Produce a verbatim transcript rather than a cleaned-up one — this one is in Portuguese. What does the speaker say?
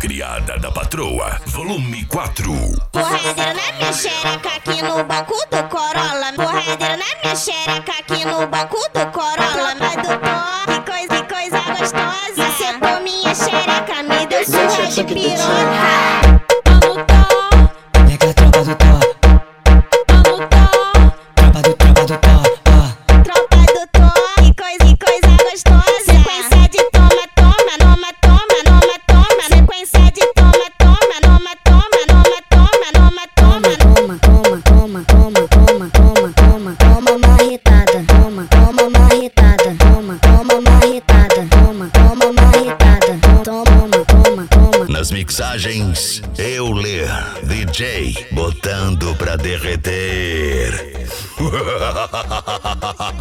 malcriada da patroa, volume quatro. Porradeira na minha xereca aqui no banco do Corolla. Porradeira na minha xereca aqui no banco do Corolla. Mas do pó, que coisa, que coisa gostosa. Secou minha xereca, me deu surra de piroca. Vamos tó, pega a tropa do tó, vamos tó, tropa do, tropa do tó, ó. tropa do tó, que coisa, que coisa gostosa. Sequência de toma, toma, noma, toma, noma, toma. Sequência de toma, toma, noma, toma, noma, toma, noma, toma. Toma, toma, toma, toma, toma, toma, toma, toma marretada, toma, toma marretada, toma, toma marretada, toma, toma marretada, toma, toma, toma. Nas mixagens, Euler, D J, botando pra derreter.